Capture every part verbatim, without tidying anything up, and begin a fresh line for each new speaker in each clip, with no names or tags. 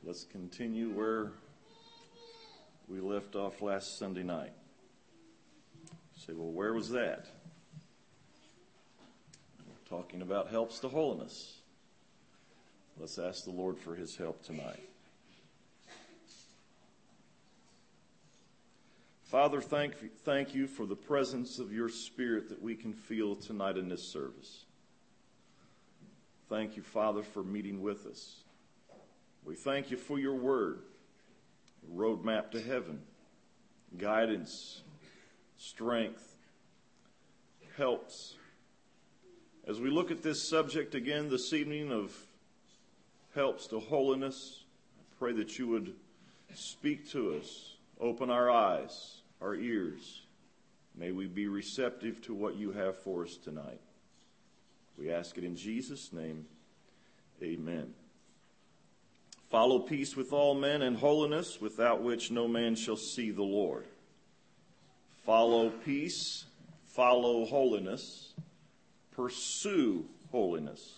Let's continue where we left off last Sunday night. You say, well, where was that? We're talking about helps to holiness. Let's ask the Lord for his help tonight. Father, thank, thank you for the presence of your Spirit that we can feel tonight in this service. Thank you, Father, for meeting with us. We thank you for your word, a roadmap to heaven, guidance, strength, helps. As we look at this subject again this evening of helps to holiness, I pray that you would speak to us, open our eyes, our ears. May we be receptive to what you have for us tonight. We ask it in Jesus' name. Amen. Follow peace with all men and holiness, without which no man shall see the Lord. Follow peace, follow holiness, pursue holiness.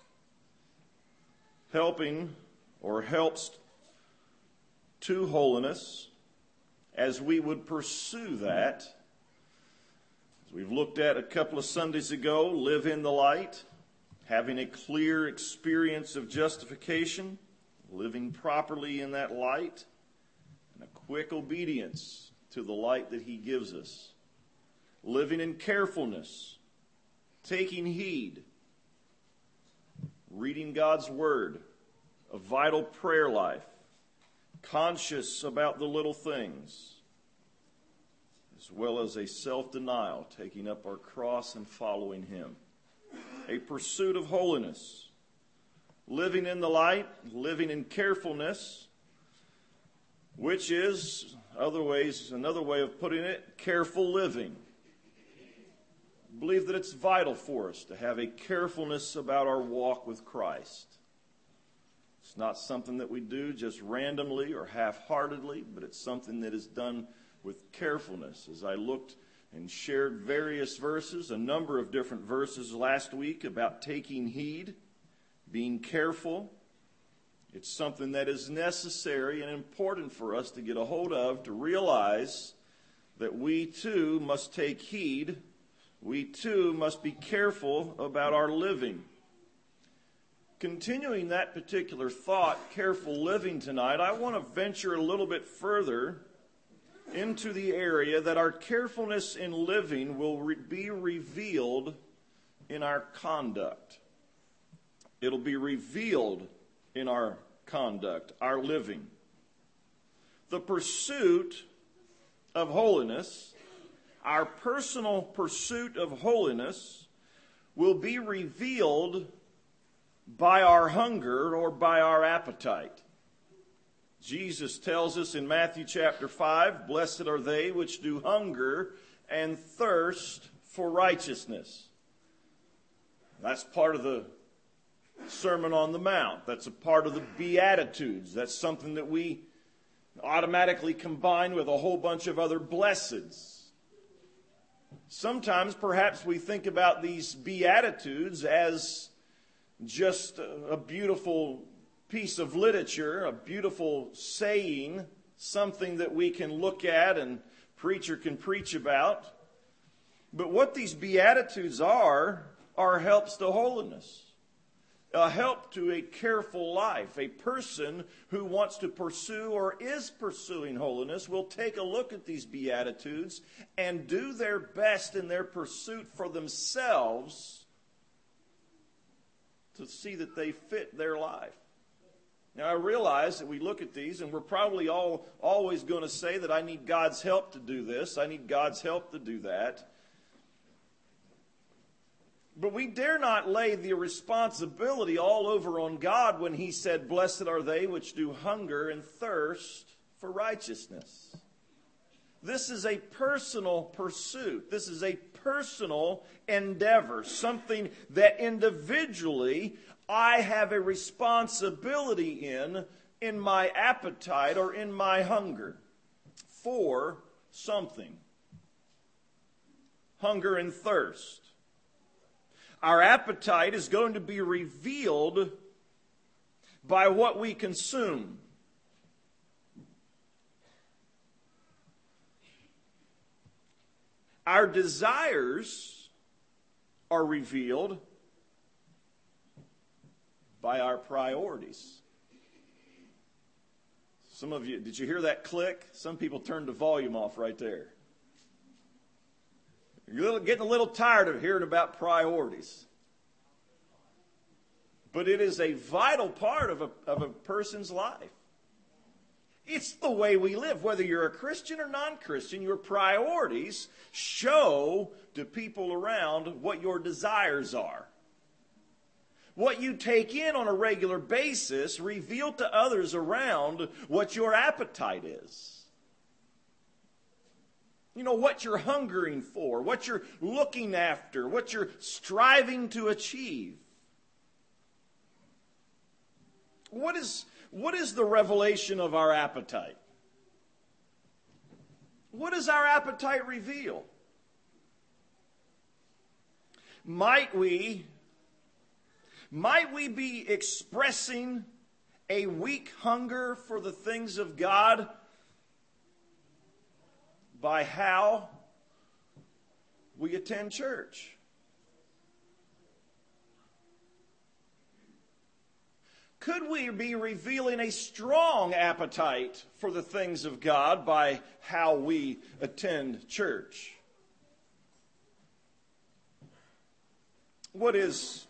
Helping or helps to holiness, as we would pursue that, as we've looked at a couple of Sundays ago, live in the light, having a clear experience of justification, living properly in that light, and a quick obedience to the light that he gives us. Living in carefulness, taking heed, reading God's word, a vital prayer life, conscious about the little things, as well as a self-denial, taking up our cross and following him. A pursuit of holiness. Living in the light, living in carefulness, which is, other ways, another way of putting it, careful living. I believe that it's vital for us to have a carefulness about our walk with Christ. It's not something that we do just randomly or half-heartedly, but it's something that is done with carefulness. As I looked and shared various verses, a number of different verses last week about taking heed, being careful, it's something that is necessary and important for us to get a hold of, to realize that we too must take heed. We too must be careful about our living. Continuing that particular thought, careful living tonight, I want to venture a little bit further into the area that our carefulness in living will re- be revealed in our conduct. It'll be revealed in our conduct, our living. The pursuit of holiness, our personal pursuit of holiness, will be revealed by our hunger or by our appetite. Jesus tells us in Matthew chapter five, blessed are they which do hunger and thirst for righteousness. That's part of the Sermon on the Mount. That's a part of the Beatitudes. That's something that we automatically combine with a whole bunch of other blesseds. Sometimes perhaps we think about these Beatitudes as just a beautiful piece of literature, a beautiful saying, something that we can look at and preacher can preach about. But what these Beatitudes are, are helps to holiness. A help to a careful life. A person who wants to pursue or is pursuing holiness will take a look at these Beatitudes and do their best in their pursuit for themselves to see that they fit their life. Now, I realize that we look at these and we're probably all always going to say that I need God's help to do this. I need God's help to do that. But we dare not lay the responsibility all over on God when he said, blessed are they which do hunger and thirst for righteousness. This is a personal pursuit. This is a personal endeavor, something that individually I have a responsibility in, in my appetite or in my hunger for something. Hunger and thirst. Our appetite is going to be revealed by what we consume. Our desires are revealed by our priorities. Some of you, did you hear that click? Some people turned the volume off right there. You're a little, getting a little tired of hearing about priorities. But it is a vital part of a, of a person's life. It's the way we live. Whether you're a Christian or non-Christian, your priorities show to people around what your desires are. What you take in on a regular basis reveal to others around what your appetite is. You know, what you're hungering for, what you're looking after, what you're striving to achieve. What is, what is the revelation of our appetite? What does our appetite reveal? Might we, might we be expressing a weak hunger for the things of God by how we attend church? Could we be revealing a strong appetite for the things of God by how we attend church? What is,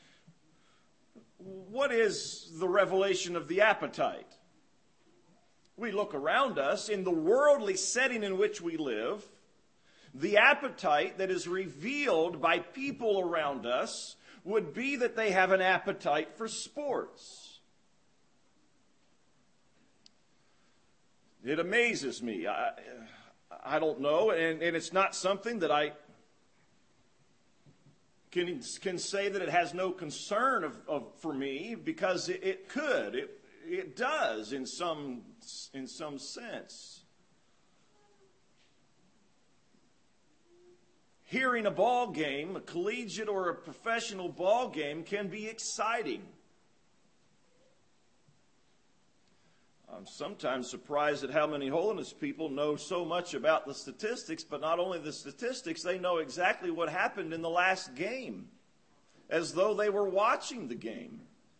what is the revelation of the appetite? We look around us in the worldly setting in which we live. The appetite that is revealed by people around us would be that they have an appetite for sports. It amazes me. I, I don't know, and, and it's not something that I can, can say that it has no concern of, of for me, because it, it could. It, it does in some, in some sense. Hearing a ball game, a collegiate or a professional ball game, can be exciting. I'm sometimes surprised at how many holiness people know so much about the statistics, but not only the statistics, they know exactly what happened in the last game, as though they were watching the game.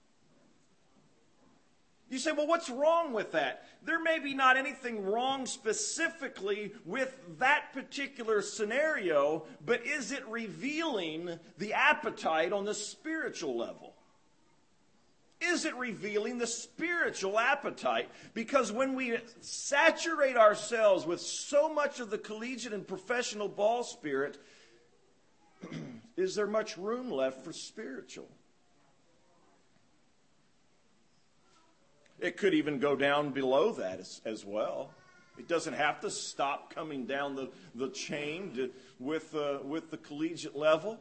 You say, well, what's wrong with that? There may be not anything wrong specifically with that particular scenario, but is it revealing the appetite on the spiritual level? Is it revealing the spiritual appetite? Because when we saturate ourselves with so much of the collegiate and professional ball spirit, is there much room left for spiritual? It could even go down below that as, as well. It doesn't have to stop coming down the, the chain to, with, uh, with the collegiate level.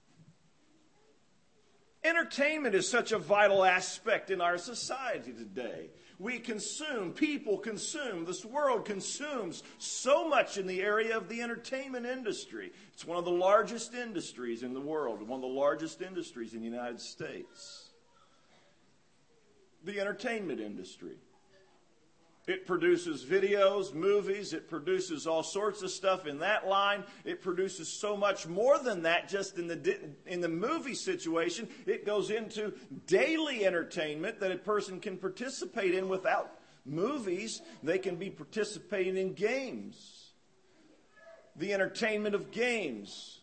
Entertainment is such a vital aspect in our society today. We consume, people consume, this world consumes so much in the area of the entertainment industry. It's one of the largest industries in the world, one of the largest industries in the United States. The entertainment industry. It produces videos, movies, it produces all sorts of stuff in that line. It produces so much more than that just in the in the movie situation. It goes into daily entertainment that a person can participate in. Without movies, they can be participating in games. The entertainment of games.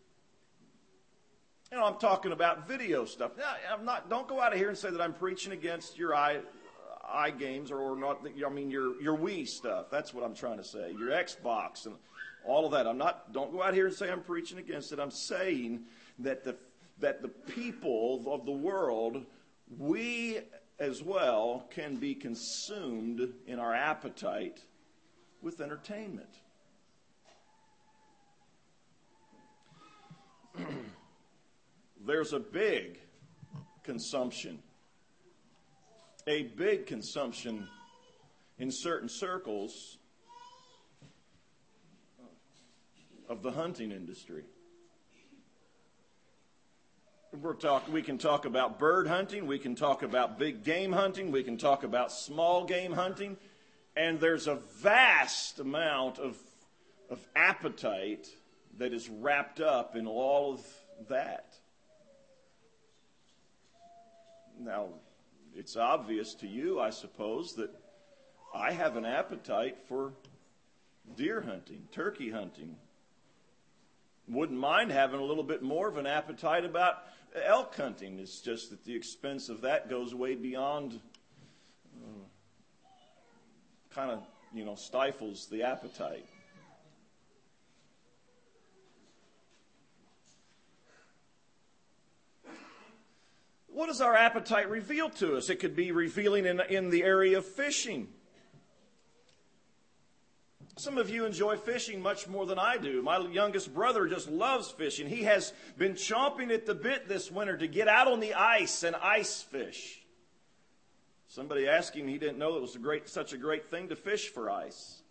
You know, I'm talking about video stuff. I'm not. Don't go out of here and say that I'm preaching against your eye. i games or, or not, I mean your your Wii stuff. That's what I'm trying to say. Your Xbox and all of that. I'm not, don't go out here and say I'm preaching against it. I'm saying that the that the people of the world, we as well can be consumed in our appetite with entertainment. There's a big consumption A big consumption in certain circles of the hunting industry. We're talk, we can talk about bird hunting, we can talk about big game hunting, we can talk about small game hunting, and there's a vast amount of, of appetite that is wrapped up in all of that. Now, it's obvious to you, I suppose, that I have an appetite for deer hunting, turkey hunting. Wouldn't mind having a little bit more of an appetite about elk hunting. It's just that the expense of that goes way beyond, uh, kind of, you know, stifles the appetite. What does our appetite reveal to us? It could be revealing in, in the area of fishing. Some of you enjoy fishing much more than I do. My youngest brother just loves fishing. He has been chomping at the bit this winter to get out on the ice and ice fish. Somebody asked him, he didn't know it was a great, such a great thing to fish for ice.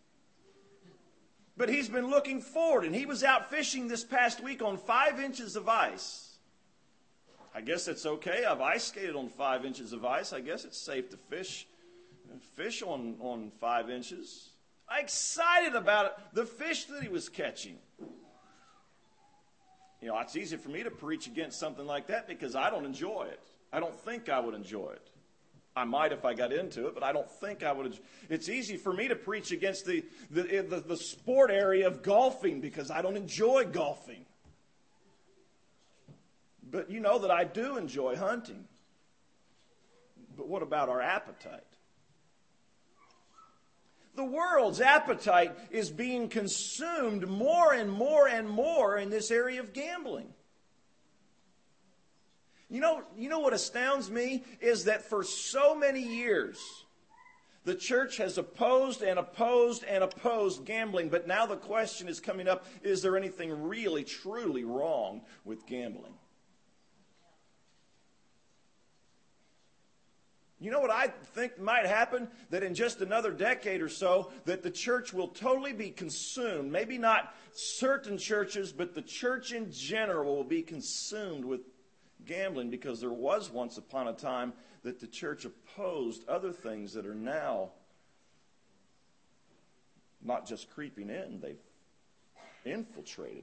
But he's been looking forward, and he was out fishing this past week on five inches of ice. I guess it's okay. I've ice skated on five inches of ice. I guess it's safe to fish, fish on, on five inches. I'm excited about it, the fish that he was catching. You know, it's easy for me to preach against something like that because I don't enjoy it. I don't think I would enjoy it. I might if I got into it, but I don't think I would. It's easy for me to preach against the, the, the, the sport area of golfing because I don't enjoy golfing. But you know that I do enjoy hunting. But what about our appetite? The world's appetite is being consumed more and more and more in this area of gambling. You know, you know what astounds me is that for so many years, the church has opposed and opposed and opposed gambling. But now the question is coming up, is there anything really, truly wrong with gambling? You know what I think might happen? That in just another decade or so, that the church will totally be consumed. Maybe not certain churches, but the church in general will be consumed with gambling because there was once upon a time that the church opposed other things that are now not just creeping in, they've infiltrated.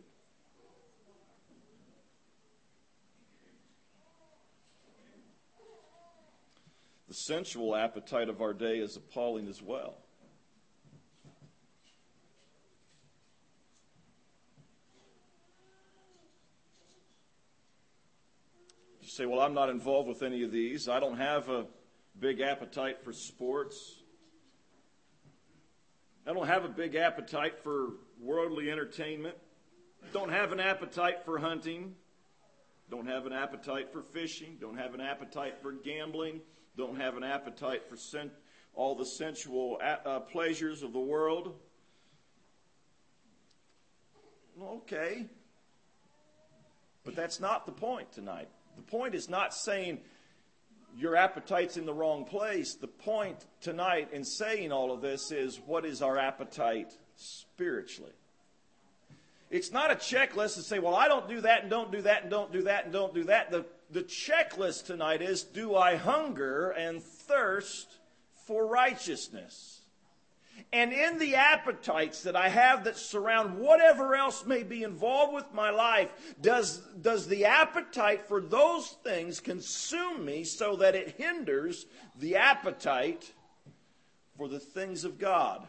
The sensual appetite of our day is appalling as well. You say, well, I'm not involved with any of these. I don't have a big appetite for sports. I don't have a big appetite for worldly entertainment. Don't have an appetite for hunting. Don't have an appetite for fishing. Don't have an appetite for gambling. Don't have an appetite for sen- all the sensual uh, pleasures of the world. Okay. But that's not the point tonight. The point is not saying your appetite's in the wrong place. The point tonight in saying all of this is, what is our appetite spiritually? It's not a checklist to say, well, I don't do that and don't do that and don't do that and don't do that. The, the checklist tonight is, do I hunger and thirst for righteousness? And in the appetites that I have that surround whatever else may be involved with my life, does, does the appetite for those things consume me so that it hinders the appetite for the things of God?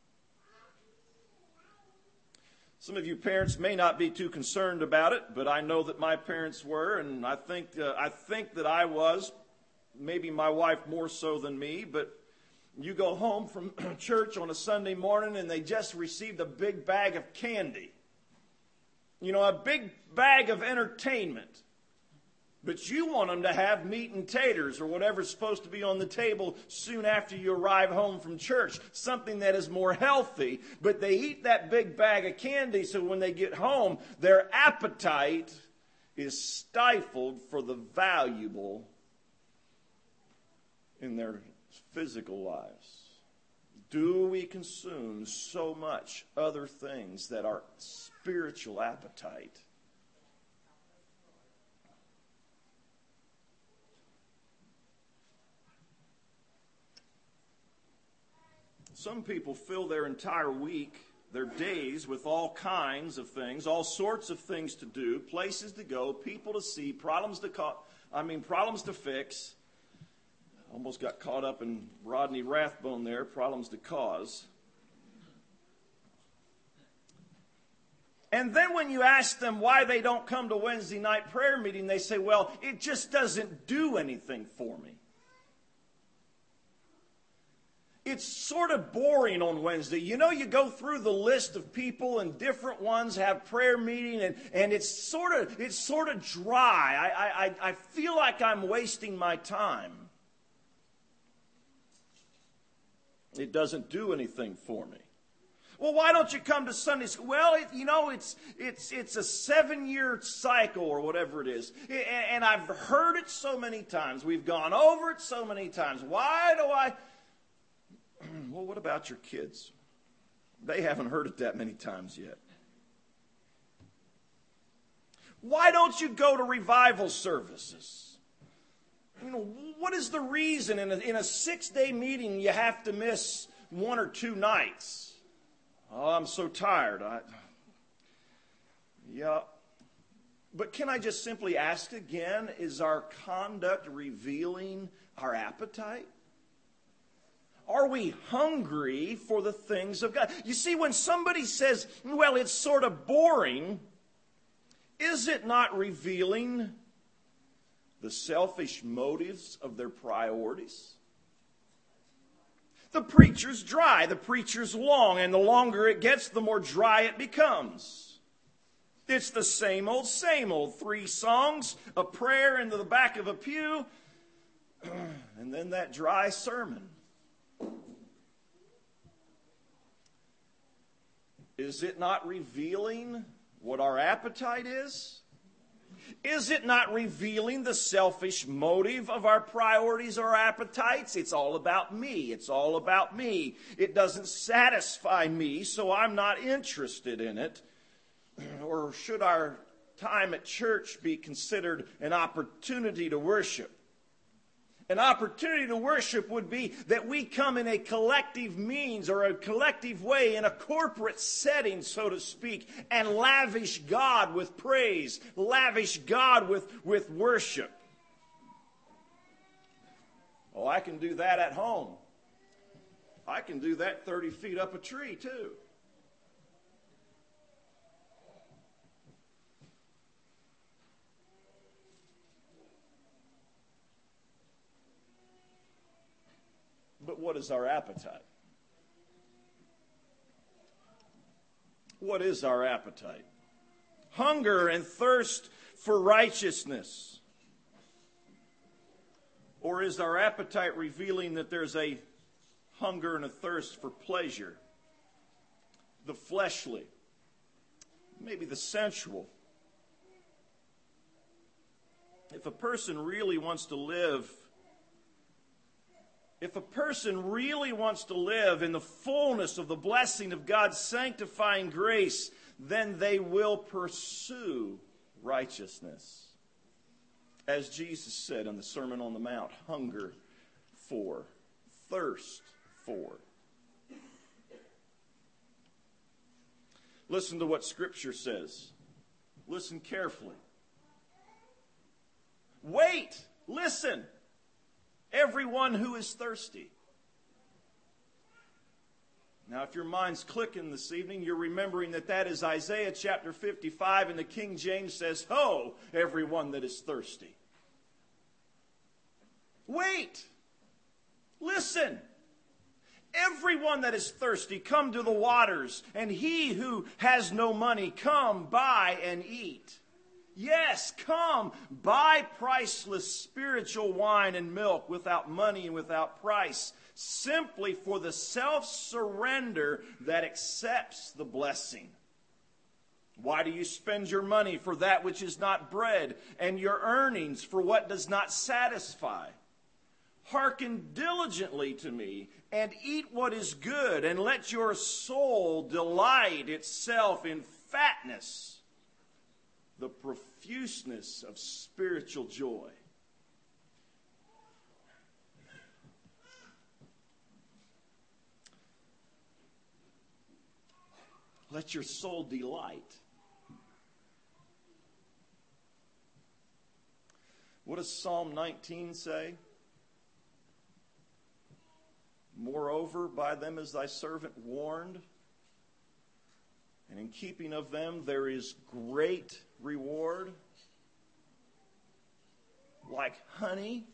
Some of you parents may not be too concerned about it, but I know that my parents were, and I think uh, I think that I was, maybe my wife more so than me, but you go home from church on a Sunday morning and they just received a big bag of candy. You know, a big bag of entertainment. But you want them to have meat and taters or whatever's supposed to be on the table soon after you arrive home from church. Something that is more healthy. But they eat that big bag of candy, so when they get home, their appetite is stifled for the valuable in their physical lives. Do we consume so much other things that our spiritual appetite? Some people fill their entire week, They're days with all kinds of things, all sorts of things to do, places to go, people to see, problems to co- I mean, problems to fix. Almost got caught up in Rodney Rathbone there, problems to cause. And then when you ask them why they don't come to Wednesday night prayer meeting, they say, well, it just doesn't do anything for me. It's sort of boring on Wednesday. You know, you go through the list of people and different ones have prayer meeting, and, and it's sort of it's sort of dry. I, I, I feel like I'm wasting my time. It doesn't do anything for me. Well, why don't you come to Sunday school? Well, it, you know, it's it's it's a seven-year cycle or whatever it is. And, and I've heard it so many times. We've gone over it so many times. Why do I... Well, what about your kids? They haven't heard it that many times yet. Why don't you go to revival services? You know, what is the reason in a, in a six-day meeting you have to miss one or two nights? Oh, I'm so tired. I, yeah. But can I just simply ask again, is our conduct revealing our appetite? Are we hungry for the things of God? You see, when somebody says, well, it's sort of boring, is it not revealing the selfish motives of their priorities? The preacher's dry, the preacher's long, and the longer it gets, the more dry it becomes. It's the same old, same old. Three songs, a prayer into the back of a pew, and then that dry sermon. Is it not revealing what our appetite is? Is it not revealing the selfish motive of our priorities or appetites? It's all about me. It's all about me. It doesn't satisfy me, so I'm not interested in it. Or should our time at church be considered an opportunity to worship? An opportunity to worship would be that we come in a collective means or a collective way in a corporate setting, so to speak, and lavish God with praise, lavish God with, with worship. Oh, I can do that at home. I can do that thirty feet up a tree too. But what is our appetite? What is our appetite? Hunger and thirst for righteousness. Or is our appetite revealing that there's a hunger and a thirst for pleasure? The fleshly, maybe the sensual. If a person really wants to live If a person really wants to live in the fullness of the blessing of God's sanctifying grace, then they will pursue righteousness. As Jesus said in the Sermon on the Mount, hunger for, thirst for. Listen to what Scripture says. Listen carefully. Wait, listen. Everyone who is thirsty. Now, if your mind's clicking this evening, you're remembering that that is Isaiah chapter fifty-five, and the King James says, "Ho, everyone that is thirsty." Wait. Listen. Everyone that is thirsty, come to the waters, and he who has no money, come, buy and eat. Yes, come, buy priceless spiritual wine and milk without money and without price, simply for the self-surrender that accepts the blessing. Why do you spend your money for that which is not bread, and your earnings for what does not satisfy? Hearken diligently to me, and eat what is good, and let your soul delight itself in fatness, the profuseness of spiritual joy. Let your soul delight. What does Psalm nineteen say? Moreover, by them is thy servant warned, and in keeping of them there is great reward, like honey.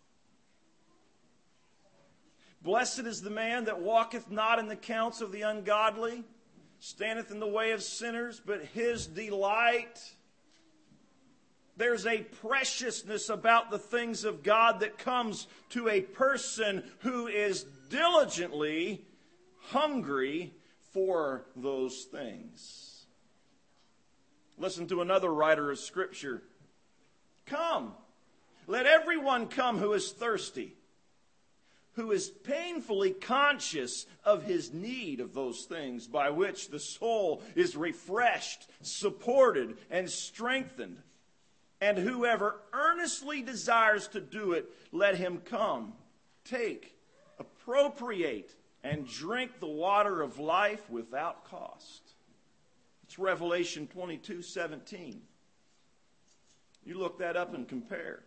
Blessed is the man that walketh not in the counsel of the ungodly, standeth in the way of sinners, but his delight. There's a preciousness about the things of God that comes to a person who is diligently hungry for those things. Listen to another writer of Scripture. Come, let everyone come who is thirsty, who is painfully conscious of his need of those things by which the soul is refreshed, supported, and strengthened. And whoever earnestly desires to do it, let him come, take, appropriate, and drink the water of life without cost. It's Revelation twenty-two seventeen. You look that up and compare.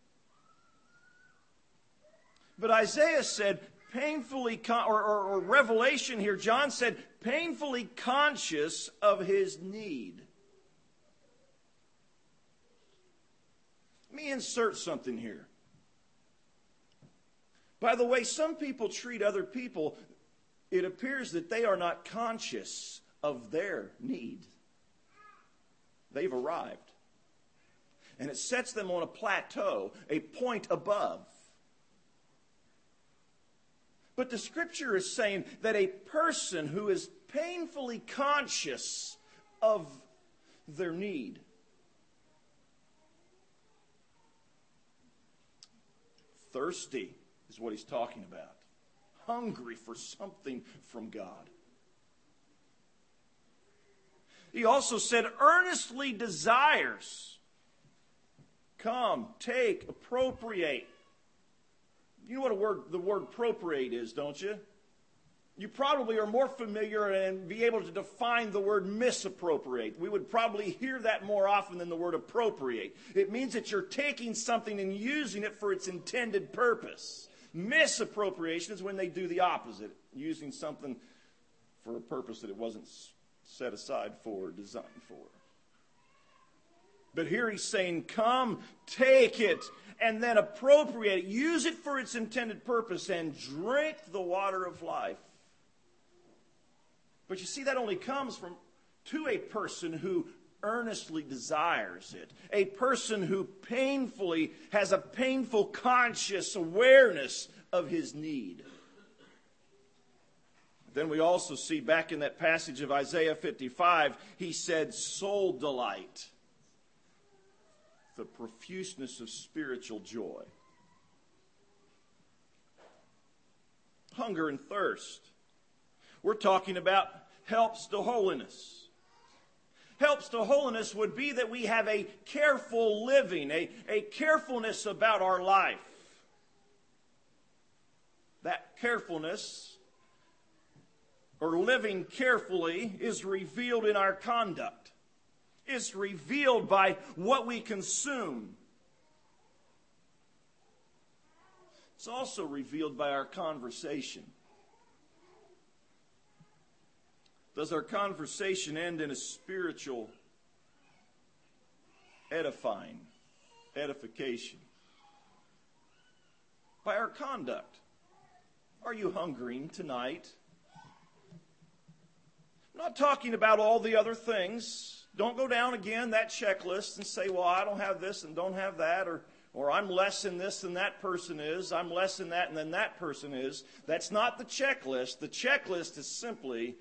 But Isaiah said, painfully, con- or, or, or Revelation here, John said, painfully conscious of his need. Let me insert something here. By the way, some people treat other people, it appears that they are not conscious of their need. They've arrived. And it sets them on a plateau, a point above. But the Scripture is saying that a person who is painfully conscious of their need, thirsty is what he's talking about. Hungry for something from God. He also said, earnestly desires. Come, take, appropriate. You know what a word, the word appropriate is, don't you? You probably are more familiar and be able to define the word misappropriate. We would probably hear that more often than the word appropriate. It means that you're taking something and using it for its intended purpose. Misappropriation is when they do the opposite, using something for a purpose that it wasn't set aside for or designed for. But here he's saying, come, take it, and then appropriate it. Use it for its intended purpose and drink the water of life. But you see, that only comes from to a person who earnestly desires it. A person who painfully has a painful conscious awareness of his need. Then we also see back in that passage of Isaiah fifty-five, he said, soul delight. The profuseness of spiritual joy. Hunger and thirst. We're talking about helps to holiness. Helps to holiness would be that we have a careful living, a, a carefulness about our life. That carefulness, or living carefully, is revealed in our conduct. It's revealed by what we consume. It's also revealed by our conversation. Does our conversation end in a spiritual edifying, edification? By our conduct. Are you hungering tonight? I'm not talking about all the other things. Don't go down again that checklist and say, well, I don't have this and don't have that, or or I'm less in this than that person is. I'm less in that than that person is. That's not the checklist. The checklist is simply,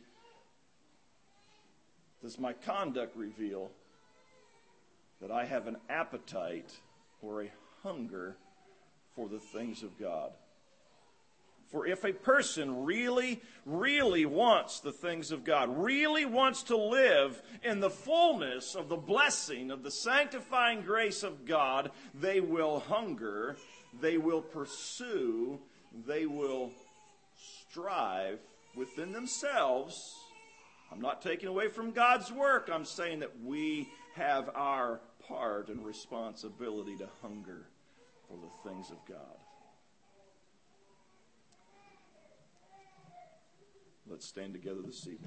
does my conduct reveal that I have an appetite or a hunger for the things of God? For if a person really, really wants the things of God, really wants to live in the fullness of the blessing of the sanctifying grace of God, they will hunger, they will pursue, they will strive within themselves I'm not taking away from God's work. I'm saying that we have our part and responsibility to hunger for the things of God. Let's stand together this evening.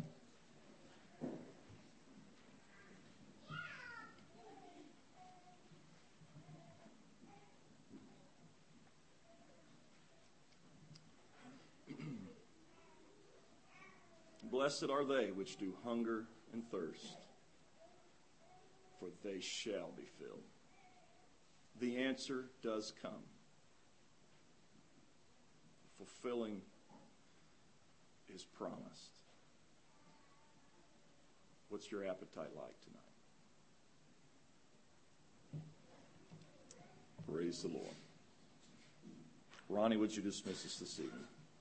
Blessed are they which do hunger and thirst, for they shall be filled. The answer does come. Fulfilling is promised. What's your appetite like tonight? Praise the Lord. Ronnie, would you dismiss us this evening?